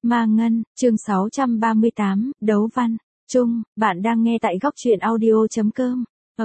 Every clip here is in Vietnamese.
Ma Ngân, chương 638, đấu văn. Chung, bạn đang nghe tại góc truyện audio.com.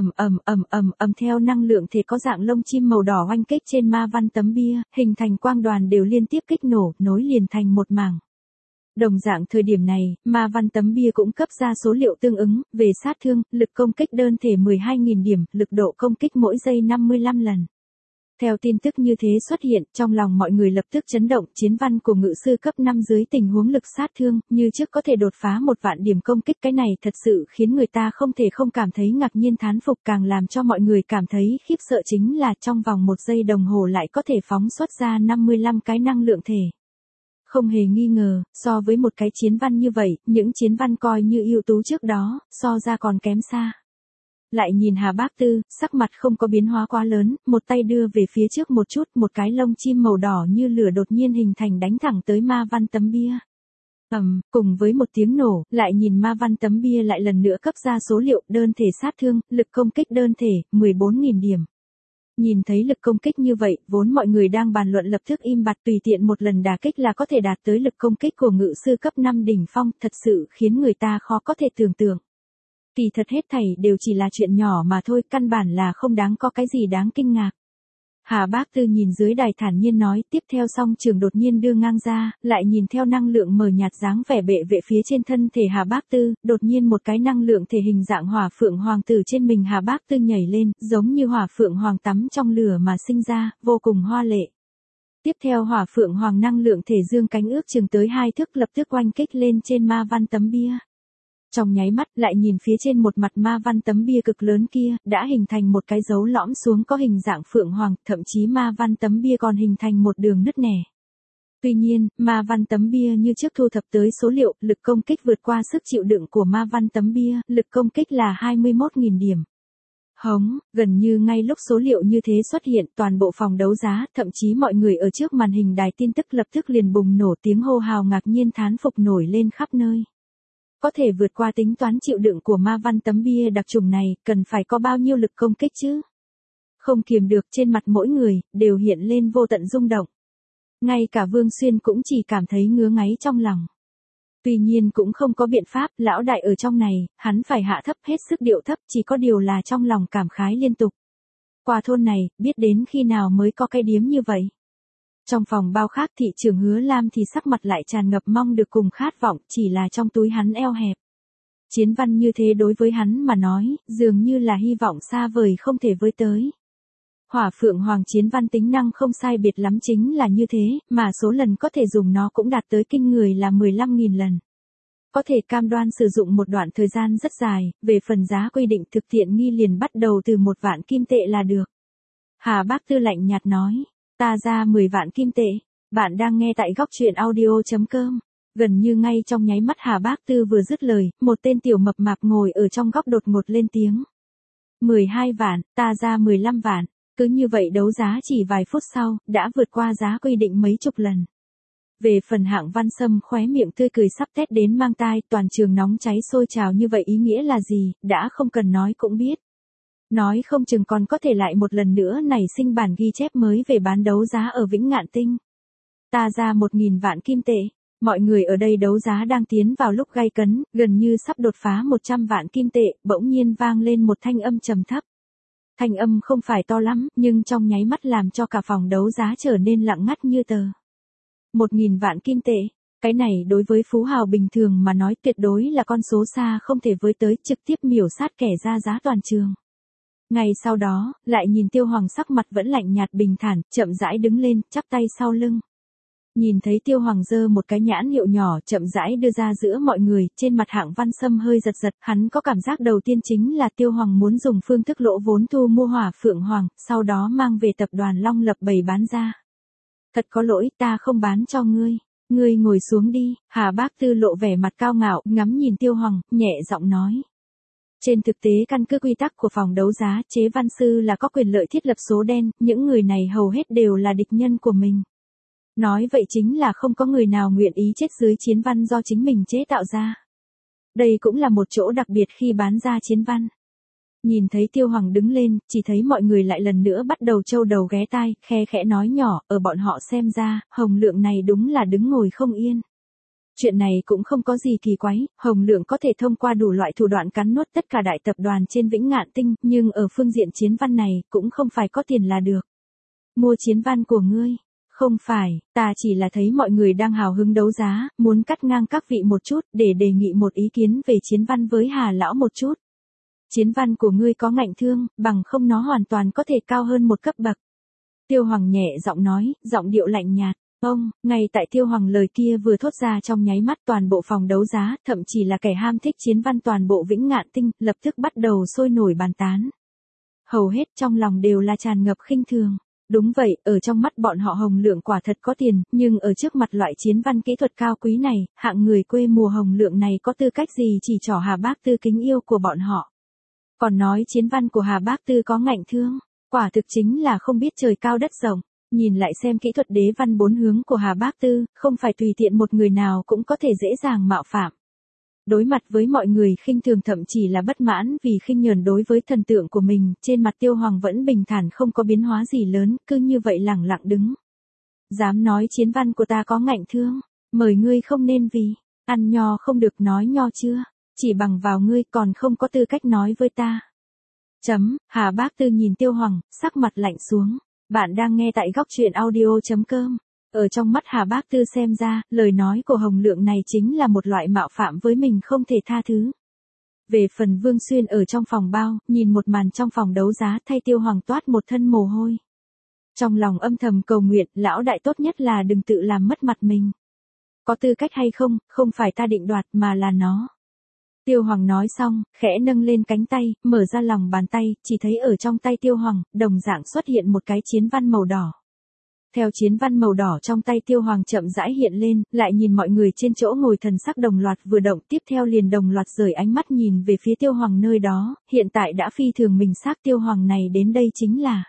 Theo năng lượng thể có dạng lông chim màu đỏ oanh kích trên ma văn tấm bia, hình thành quang đoàn đều liên tiếp kích nổ, nối liền thành một mảng. Đồng dạng thời điểm này, ma văn tấm bia cũng cấp ra số liệu tương ứng, về sát thương, lực công kích đơn thể 12.000 điểm, lực độ công kích mỗi giây 55 lần. Theo tin tức như thế xuất hiện, trong lòng mọi người lập tức chấn động, chiến văn của ngự sư cấp 5 dưới tình huống lực sát thương, như trước có thể đột phá 1.000.000 điểm công kích, cái này thật sự khiến người ta không thể không cảm thấy ngạc nhiên thán phục, càng làm cho mọi người cảm thấy khiếp sợ chính là trong vòng 1 giây đồng hồ lại có thể phóng xuất ra 55 cái năng lượng thể. Không hề nghi ngờ, so với một cái chiến văn như vậy, những chiến văn coi như ưu tú trước đó, so ra còn kém xa. Lại nhìn Hà Bác Tư, sắc mặt không có biến hóa quá lớn, một tay đưa về phía trước một chút, một cái lông chim màu đỏ như lửa đột nhiên hình thành đánh thẳng tới ma văn tấm bia. Cùng với một tiếng nổ, lại nhìn ma văn tấm bia lại lần nữa cấp ra số liệu đơn thể sát thương, lực công kích đơn thể, 14.000 điểm. Nhìn thấy lực công kích như vậy, vốn mọi người đang bàn luận lập tức im bặt, tùy tiện một lần đả kích là có thể đạt tới lực công kích của ngự sư cấp 5 đỉnh phong, thật sự khiến người ta khó có thể tưởng tượng. Kỳ thật hết thảy đều chỉ là chuyện nhỏ mà thôi, căn bản là không đáng có cái gì đáng kinh ngạc. Hà Bác Tư nhìn dưới đài thản nhiên nói, tiếp theo song trường đột nhiên đưa ngang ra, lại nhìn theo năng lượng mờ nhạt dáng vẻ bệ vệ phía trên thân thể Hà Bác Tư, đột nhiên một cái năng lượng thể hình dạng hỏa phượng hoàng từ trên mình Hà Bác Tư nhảy lên, giống như hỏa phượng hoàng tắm trong lửa mà sinh ra, vô cùng hoa lệ. Tiếp theo hỏa phượng hoàng năng lượng thể dương cánh ước chừng tới 2 thước lập tức oanh kích lên trên ma văn tấm bia. Trong nháy mắt lại nhìn phía trên một mặt ma văn tấm bia cực lớn kia, đã hình thành một cái dấu lõm xuống có hình dạng phượng hoàng, thậm chí ma văn tấm bia còn hình thành một đường nứt nẻ. Tuy nhiên, ma văn tấm bia như trước thu thập tới số liệu, lực công kích vượt qua sức chịu đựng của ma văn tấm bia, lực công kích là 21.000 điểm. Gần như ngay lúc số liệu như thế xuất hiện, toàn bộ phòng đấu giá, thậm chí mọi người ở trước màn hình đài tin tức lập tức liền bùng nổ tiếng hô hào ngạc nhiên thán phục nổi lên khắp nơi. Có thể vượt qua tính toán chịu đựng của ma văn tấm bia đặc trùng này, cần phải có bao nhiêu lực công kích chứ? Không kiềm được, trên mặt mỗi người, đều hiện lên vô tận rung động. Ngay cả Vương Xuyên cũng chỉ cảm thấy ngứa ngáy trong lòng. Tuy nhiên cũng không có biện pháp, lão đại ở trong này, hắn phải hạ thấp hết sức điệu thấp, chỉ có điều là trong lòng cảm khái liên tục. Qua thôn này, biết đến khi nào mới có cái điếm như vậy. Trong phòng bao khác thị trưởng Hứa Lam thì sắc mặt lại tràn ngập mong được cùng khát vọng, chỉ là trong túi hắn eo hẹp. Chiến văn như thế đối với hắn mà nói, dường như là hy vọng xa vời không thể với tới. Hỏa phượng hoàng chiến văn tính năng không sai biệt lắm chính là như thế, mà số lần có thể dùng nó cũng đạt tới kinh người là 15.000 lần. Có thể cam đoan sử dụng một đoạn thời gian rất dài, về phần giá quy định thực tiện nghi liền bắt đầu từ 1.000.000 kim tệ là được. Hà Bác Tư lạnh nhạt nói. Ta ra 10.000.000 kim tệ. Bạn đang nghe tại góc truyện audio.com. Gần như ngay trong nháy mắt Hà Bác Tư vừa dứt lời, một tên tiểu mập mạp ngồi ở trong góc đột ngột lên tiếng. 12 vạn, ta ra 15 vạn. Cứ như vậy đấu giá chỉ vài phút sau, đã vượt qua giá quy định mấy chục lần. Về phần Hạng Văn Sâm khóe miệng tươi cười sắp tét đến mang tai, toàn trường nóng cháy sôi trào như vậy ý nghĩa là gì, đã không cần nói cũng biết. Nói không chừng còn có thể lại một lần nữa nảy sinh bản ghi chép mới về bán đấu giá ở Vĩnh Ngạn Tinh. Ta ra 1.000 vạn kim tệ. Mọi người ở đây đấu giá đang tiến vào lúc gay cấn, gần như sắp đột phá 100 vạn kim tệ, bỗng nhiên vang lên một thanh âm trầm thấp. Thanh âm không phải to lắm, nhưng trong nháy mắt làm cho cả phòng đấu giá trở nên lặng ngắt như tờ. 1.000 vạn kim tệ. Cái này đối với phú hào bình thường mà nói tuyệt đối là con số xa không thể với tới, trực tiếp miểu sát kẻ ra giá toàn trường. Ngay sau đó, lại nhìn Tiêu Hoàng sắc mặt vẫn lạnh nhạt bình thản, chậm rãi đứng lên, chắp tay sau lưng. Nhìn thấy Tiêu Hoàng giơ một cái nhãn hiệu nhỏ chậm rãi đưa ra giữa mọi người, trên mặt Hạng Văn Sâm hơi giật giật, hắn có cảm giác đầu tiên chính là Tiêu Hoàng muốn dùng phương thức lỗ vốn thu mua hỏa phượng hoàng, sau đó mang về tập đoàn Long Lập bày bán ra. Thật có lỗi, ta không bán cho ngươi. Ngươi ngồi xuống đi. Hà Bác Tư lộ vẻ mặt cao ngạo, ngắm nhìn Tiêu Hoàng, nhẹ giọng nói. Trên thực tế căn cứ quy tắc của phòng đấu giá, chế văn sư là có quyền lợi thiết lập số đen, những người này hầu hết đều là địch nhân của mình. Nói vậy chính là không có người nào nguyện ý chết dưới chiến văn do chính mình chế tạo ra. Đây cũng là một chỗ đặc biệt khi bán ra chiến văn. Nhìn thấy Tiêu Hoàng đứng lên, chỉ thấy mọi người lại lần nữa bắt đầu trâu đầu ghé tai, khe khẽ nói nhỏ, ở bọn họ xem ra, Hồng Lượng này đúng là đứng ngồi không yên. Chuyện này cũng không có gì kỳ quái, Hồng Lượng có thể thông qua đủ loại thủ đoạn cắn nuốt tất cả đại tập đoàn trên Vĩnh Ngạn Tinh, nhưng ở phương diện chiến văn này cũng không phải có tiền là được. Mua chiến văn của ngươi? Không phải, ta chỉ là thấy mọi người đang hào hứng đấu giá, muốn cắt ngang các vị một chút để đề nghị một ý kiến về chiến văn với Hà lão một chút. Chiến văn của ngươi có ngạnh thương, bằng không nó hoàn toàn có thể cao hơn một cấp bậc. Tiêu Hoàng nhẹ giọng nói, giọng điệu lạnh nhạt. Ông, ngay tại Tiêu Hoàng lời kia vừa thốt ra trong nháy mắt toàn bộ phòng đấu giá, thậm chí là kẻ ham thích chiến văn toàn bộ Vĩnh Ngạn Tinh, lập tức bắt đầu sôi nổi bàn tán. Hầu hết trong lòng đều là tràn ngập khinh thường. Đúng vậy, ở trong mắt bọn họ Hồng Lượng quả thật có tiền, nhưng ở trước mặt loại chiến văn kỹ thuật cao quý này, hạng người quê mùa Hồng Lượng này có tư cách gì chỉ trỏ Hà Bác Tư kính yêu của bọn họ. Còn nói chiến văn của Hà Bác Tư có ngạnh thương, quả thực chính là không biết trời cao đất rộng. Nhìn lại xem kỹ thuật đế văn 4 hướng của Hà Bác Tư, không phải tùy tiện một người nào cũng có thể dễ dàng mạo phạm. Đối mặt với mọi người khinh thường thậm chí là bất mãn vì khinh nhờn đối với thần tượng của mình, trên mặt Tiêu Hoàng vẫn bình thản không có biến hóa gì lớn, cứ như vậy lẳng lặng đứng. Dám nói chiến văn của ta có ngạnh thương, mời ngươi không nên vì, ăn nho không được nói nho chưa, chỉ bằng vào ngươi còn không có tư cách nói với ta. Hà Bác Tư nhìn Tiêu Hoàng, sắc mặt lạnh xuống. Bạn đang nghe tại góc truyện audio.com. Ở trong mắt Hà Bác Tư xem ra, lời nói của Hồng Lượng này chính là một loại mạo phạm với mình không thể tha thứ. Về phần Vương Xuyên ở trong phòng bao, nhìn một màn trong phòng đấu giá thay Tiêu Hoàng toát một thân mồ hôi. Trong lòng âm thầm cầu nguyện, lão đại tốt nhất là đừng tự làm mất mặt mình. Có tư cách hay không, không phải ta định đoạt mà là nó. Tiêu Hoàng nói xong, khẽ nâng lên cánh tay, mở ra lòng bàn tay, chỉ thấy ở trong tay Tiêu Hoàng, đồng dạng xuất hiện một cái chiến văn màu đỏ. Theo chiến văn màu đỏ trong tay Tiêu Hoàng chậm rãi hiện lên, lại nhìn mọi người trên chỗ ngồi thần sắc đồng loạt vừa động, tiếp theo liền đồng loạt rời ánh mắt nhìn về phía Tiêu Hoàng nơi đó, hiện tại đã phi thường mình xác Tiêu Hoàng này đến đây chính là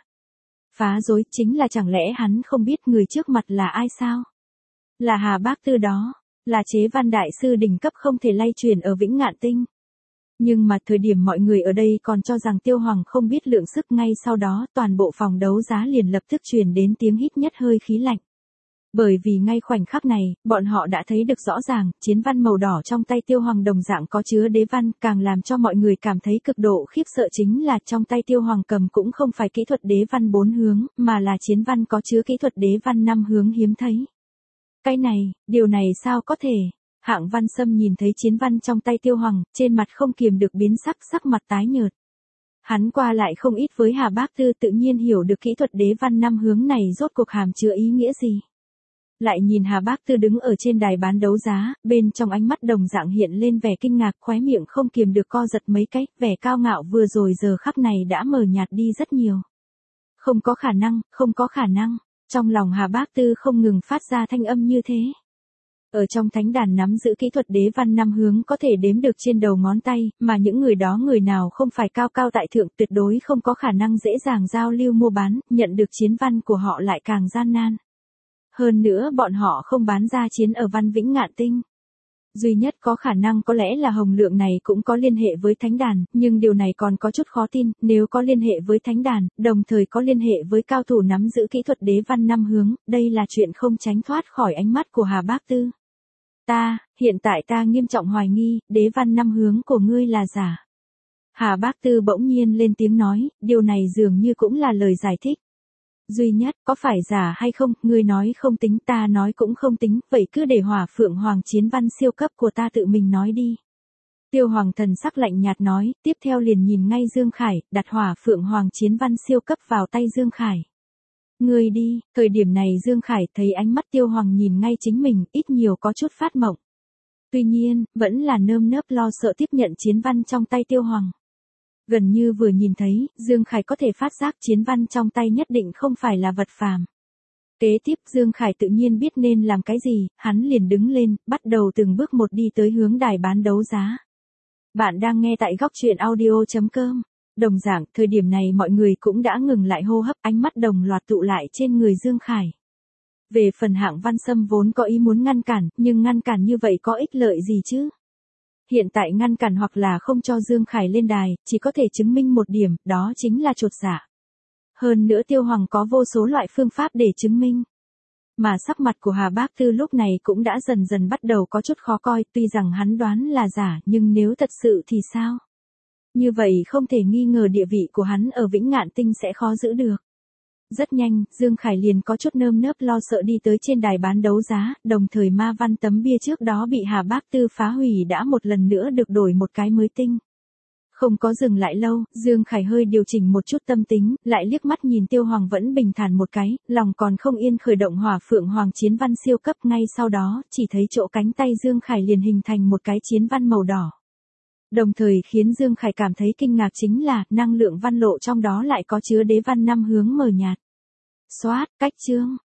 phá rối, chính là chẳng lẽ hắn không biết người trước mặt là ai sao? Là Hà Bác Tư đó. Là chế văn đại sư đỉnh cấp không thể lay chuyển ở Vĩnh Ngạn Tinh. Nhưng mà thời điểm mọi người ở đây còn cho rằng Tiêu Hoàng không biết lượng sức, ngay sau đó toàn bộ phòng đấu giá liền lập tức truyền đến tiếng hít nhất hơi khí lạnh. Bởi vì ngay khoảnh khắc này, bọn họ đã thấy được rõ ràng, chiến văn màu đỏ trong tay Tiêu Hoàng đồng dạng có chứa đế văn, càng làm cho mọi người cảm thấy cực độ khiếp sợ chính là trong tay Tiêu Hoàng cầm cũng không phải kỹ thuật đế văn 4 hướng, mà là chiến văn có chứa kỹ thuật đế văn 5 hướng hiếm thấy. Cái này, điều này sao có thể? Hạng Văn Sâm nhìn thấy chiến văn trong tay Tiêu Hoàng, trên mặt không kiềm được biến sắc, sắc mặt tái nhợt. Hắn qua lại không ít với Hà Bác Tư, tự nhiên hiểu được kỹ thuật đế văn 5 hướng này rốt cuộc hàm chứa ý nghĩa gì. Lại nhìn Hà Bác Tư đứng ở trên đài bán đấu giá, bên trong ánh mắt đồng dạng hiện lên vẻ kinh ngạc, khóe miệng không kiềm được co giật mấy cái, vẻ cao ngạo vừa rồi giờ khắc này đã mờ nhạt đi rất nhiều. Không có khả năng, không có khả năng. Trong lòng Hà Bác Tư không ngừng phát ra thanh âm như thế. Ở trong thánh đàn nắm giữ kỹ thuật đế văn 5 hướng có thể đếm được trên đầu ngón tay, mà những người đó người nào không phải cao cao tại thượng tuyệt đối không có khả năng dễ dàng giao lưu mua bán, nhận được chiến văn của họ lại càng gian nan. Hơn nữa bọn họ không bán ra chiến ở Văn Vĩnh Ngạn Tinh. Duy nhất có khả năng có lẽ là Hồng Lượng này cũng có liên hệ với thánh đàn, nhưng điều này còn có chút khó tin, nếu có liên hệ với thánh đàn, đồng thời có liên hệ với cao thủ nắm giữ kỹ thuật đế văn 5 hướng, đây là chuyện không tránh thoát khỏi ánh mắt của Hà Bác Tư. Hiện tại ta nghiêm trọng hoài nghi, đế văn 5 hướng của ngươi là giả. Hà Bác Tư bỗng nhiên lên tiếng nói, điều này dường như cũng là lời giải thích. Duy nhất, có phải giả hay không, ngươi nói không tính, ta nói cũng không tính, vậy cứ để Hỏa Phượng Hoàng chiến văn siêu cấp của ta tự mình nói đi. Tiêu Hoàng thần sắc lạnh nhạt nói, tiếp theo liền nhìn ngay Dương Khải, đặt Hỏa Phượng Hoàng chiến văn siêu cấp vào tay Dương Khải. Ngươi đi, thời điểm này Dương Khải thấy ánh mắt Tiêu Hoàng nhìn ngay chính mình, ít nhiều có chút phát mộng. Tuy nhiên, vẫn là nơm nớp lo sợ tiếp nhận chiến văn trong tay Tiêu Hoàng. Gần như vừa nhìn thấy, Dương Khải có thể phát giác chiến văn trong tay nhất định không phải là vật phàm. Kế tiếp Dương Khải tự nhiên biết nên làm cái gì, hắn liền đứng lên, bắt đầu từng bước một đi tới hướng đài bán đấu giá. Bạn đang nghe tại góc truyện audio.com. Đồng dạng, thời điểm này mọi người cũng đã ngừng lại hô hấp, ánh mắt đồng loạt tụ lại trên người Dương Khải. Về phần Hạng Văn Sâm vốn có ý muốn ngăn cản, nhưng ngăn cản như vậy có ích lợi gì chứ? Hiện tại ngăn cản hoặc là không cho Dương Khải lên đài, chỉ có thể chứng minh một điểm, đó chính là chột dạ. Hơn nữa Tiêu Hoàng có vô số loại phương pháp để chứng minh. Mà sắc mặt của Hà Bác Tư lúc này cũng đã dần dần bắt đầu có chút khó coi, tuy rằng hắn đoán là giả, nhưng nếu thật sự thì sao? Như vậy không thể nghi ngờ địa vị của hắn ở Vĩnh Ngạn Tinh sẽ khó giữ được. Rất nhanh, Dương Khải liền có chút nơm nớp lo sợ đi tới trên đài bán đấu giá, đồng thời ma văn tấm bia trước đó bị Hà Bác Tư phá hủy đã một lần nữa được đổi một cái mới tinh. Không có dừng lại lâu, Dương Khải hơi điều chỉnh một chút tâm tính, lại liếc mắt nhìn Tiêu Hoàng vẫn bình thản một cái, lòng còn không yên khởi động Hỏa Phượng Hoàng chiến văn siêu cấp, ngay sau đó, chỉ thấy chỗ cánh tay Dương Khải liền hình thành một cái chiến văn màu đỏ. Đồng thời khiến Dương Khải cảm thấy kinh ngạc chính là, năng lượng văn lộ trong đó lại có chứa đế văn 5 hướng mờ nhạt. Xoát, cách chương,